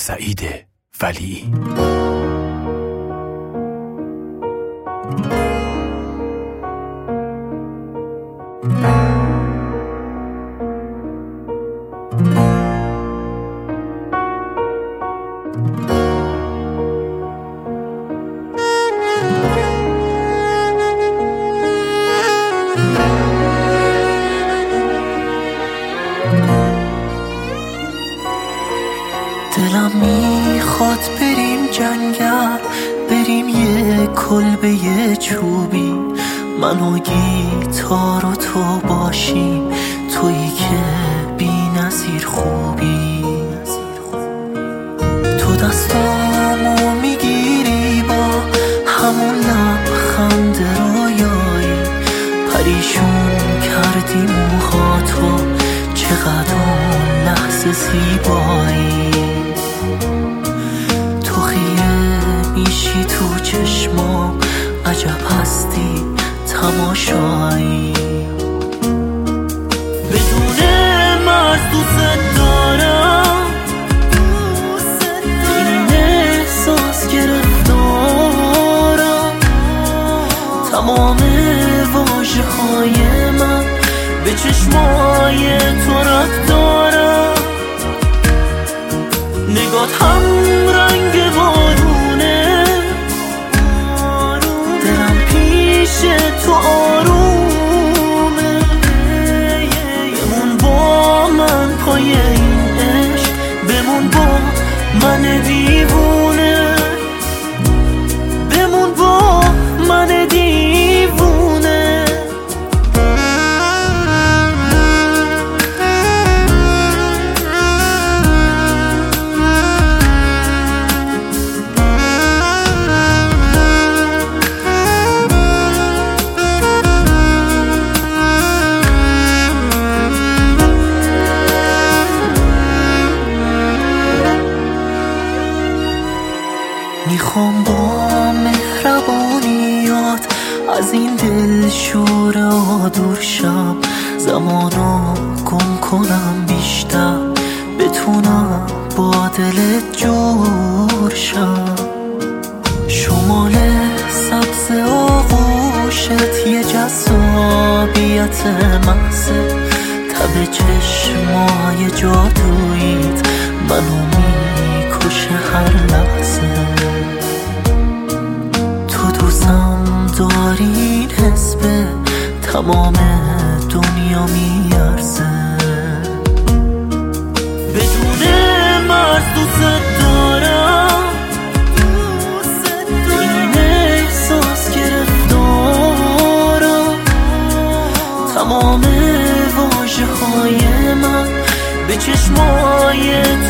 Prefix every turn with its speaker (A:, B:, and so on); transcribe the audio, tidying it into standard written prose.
A: سعید ولیعی.
B: دلم میخواد بریم جنگل، بریم یه کلبه چوبی، من و گیتار و تو باشیم، تویی که بی نظیر خوبی. تو دستامو میگیری با همون لبخند رویایی، پریشون کردی موهاتو، چقدر اون لحظه زیبایی. تو خیره میشی تو چشمام، عجب هستی تماشایی. بدون مرز دوست دارم، این احساس گرفتارم، تمام واژه های من به چشمای تو رفت دارم. نگات هم رنگ بارونه، دلم پیش تو آرومه. بمون با من پای این عشق، بمون با من دیوونه، بمون با من دیوونه. میخوام با مهربانیات از این دل شوره دور شم، زمانو گم کنم بیشتر، بتونم با دلت جور شم. شمال سبز آغوشت یه جذابیت محضه، تب چشمای جادوییت منو میکشه هر لحظه. تو دوستم داری، این حس به تمام دنیا میارزه. بدون مرز دوست دارم، این احساس گرفتارم، تمام واژه های من به چشمای